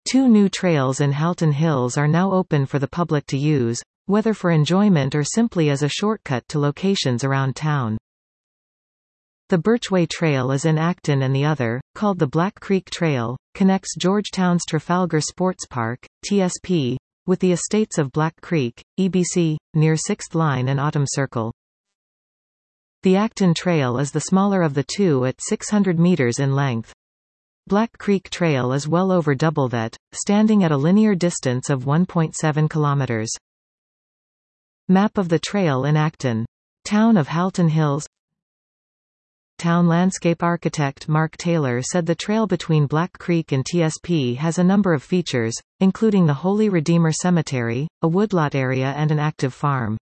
Two new trails in Halton Hills are now open for the public to use, whether for enjoyment or simply as a shortcut to locations around town. The Birchway Trail is in Acton and the other, called the Black Creek Trail, connects Georgetown's Trafalgar Sports Park, TSP, with the estates of Black Creek, EBC, near 6th Line and Autumn Circle. The Acton Trail is the smaller of the two at 600 meters in length. Black Creek Trail is well over double that, standing at a linear distance of 1.7 kilometers. Map of the trail in Acton. Town of Halton Hills. Town landscape architect Mark Taylor said the trail between Black Creek and TSP has a number of features, including the Holy Redeemer Cemetery, a woodlot area and an active farm.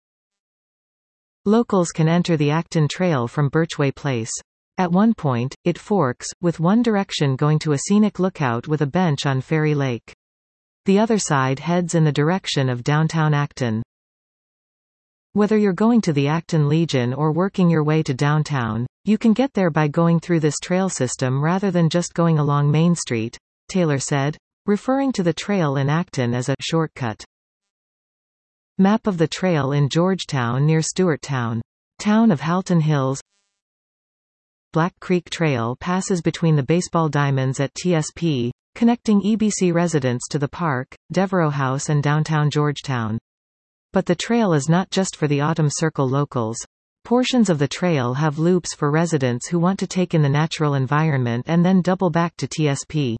Locals can enter the Acton Trail from Birchway Place. At one point, it forks, with one direction going to a scenic lookout with a bench on Ferry Lake. The other side heads in the direction of downtown Acton. Whether you're going to the Acton Legion or working your way to downtown, you can get there by going through this trail system rather than just going along Main Street, Taylor said, referring to the trail in Acton as a shortcut. Map of the trail in Georgetown near Stewarttown. Town of Halton Hills. Black Creek Trail passes between the baseball diamonds at TSP, connecting EBC residents to the park, Devereaux House and downtown Georgetown. But the trail is not just for the Autumn Circle locals. Portions of the trail have loops for residents who want to take in the natural environment and then double back to TSP.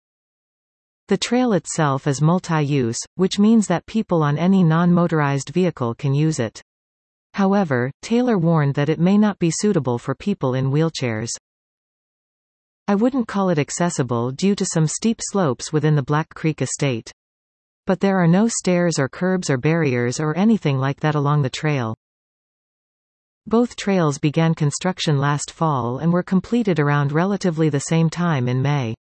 The trail itself is multi-use, which means that people on any non-motorized vehicle can use it. However, Taylor warned that it may not be suitable for people in wheelchairs. I wouldn't call it accessible due to some steep slopes within the Black Creek estate. But there are no stairs or curbs or barriers or anything like that along the trail. Both trails began construction last fall and were completed around relatively the same time in May.